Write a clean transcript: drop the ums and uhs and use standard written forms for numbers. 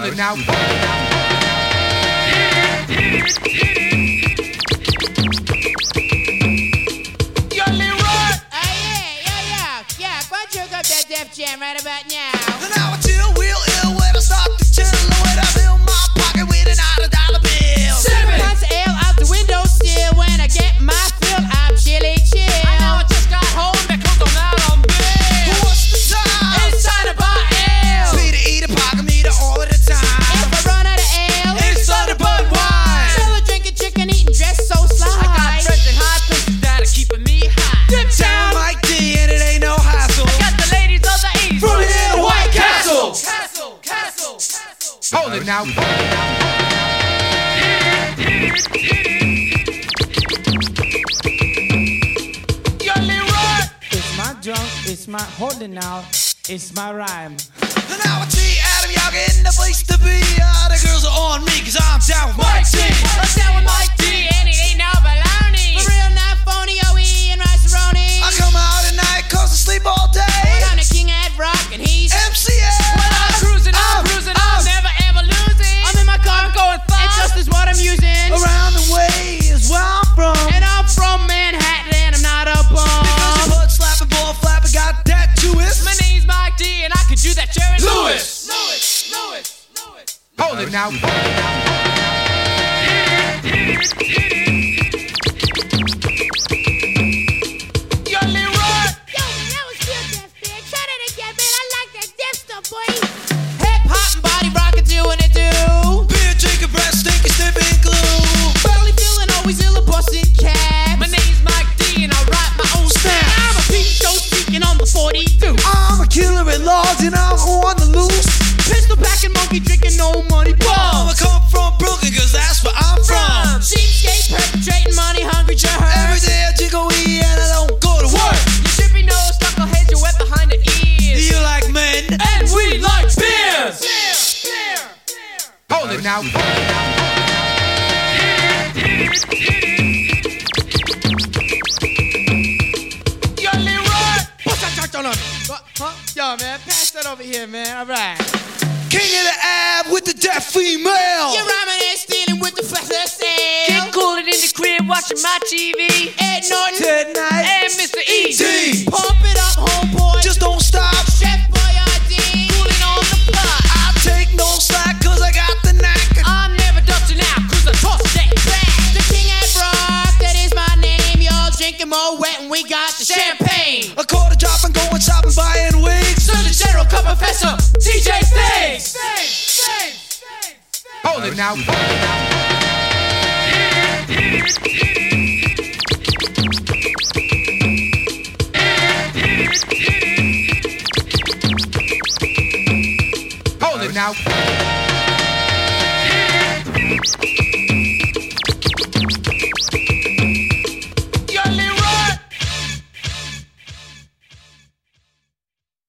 Hold it now. Yo, Leroy. Yeah. Why don't you up that Def Jam right about now? And now I chill real ill when I start to chill. When I fill my pocket with an $100 bill. Punch L out the window still. When I get my fill, I'm chilly chill. I know I just got home because I'm out on bill. What's the time? It's time to buy L. Me to eat a pocket meter all of the time. If I run out of L, It's time to bud wine. still drinking chicken, eating, dressed so sly. I got friends in high places that are keeping me high. Dip Sound down. Mike D and it ain't no hassle. Got the ladies of the east. From here to White Castle. Castle. Hold it now. Yo, Leroy. It's my drum, it's my holding now, it's my rhyme. And now I see Adam Young in the place to be. The girls are on me cause I'm down with Mike T. I'm down with Mike D, and it ain't no baloney. For real, not phony, OE and rice-a-roni. I come out at night cause I sleep all day. But I'm the king at rock, and he's MCA. I'm cruising, I'm never ever losing. I'm in my car, I'm going and fast. just is what I'm using. Around the way is where I'm from. And I'm from Manhattan, and I'm not a Because bum. your butt slapping, ball flapping, got that twist. My name's Mike D, and I could do that Jerry Lewis. Hold it now. Yo, Leroy. Yo, man, that was good, Def man. Try that again, man. I like that Def stuff, boy. Hip hop and body rockin' doing it do. Beer drinking, breath stinking, sniffing glue. Barely feeling always ill, a bustin' cab. My name's Mike D, and I write my own stamp. I'm a peep show speaking on the 42. I'm a killer at large and I'm on the loose. Pistol packing, monkey drinking, no money I bums. come from Brooklyn cause that's where I'm from. Cheapskate perpetrating money hungry Every jerks. day I jiggle weed and I don't go to work. You trippy nose, knuckleheads, you're wet behind the ears. You like men? And we like beers. Hold it now. Yo, Leroy. What's that church on me? Huh? Yo, man, pass that over here, man. All right. King of the ab with the deaf female. You're rhyming and stealing with the flesh of sale. Get coolin' in the crib, watching my TV. Ed Norton Ted Knight And Mr. E. D. pump it up, homeboy. Just don't stop. Chef Boyardee. Coolin' on the pot. I take no slack cause I got the knack. I'm never dusting out, cause I toss that back. The king at rock, that is my name. Y'all drinking more wet and we got the champagne. A quarter drop and going shopping, buying wigs. So the General Cup Professor, TJ Stakes. Hold it now. Hold it now.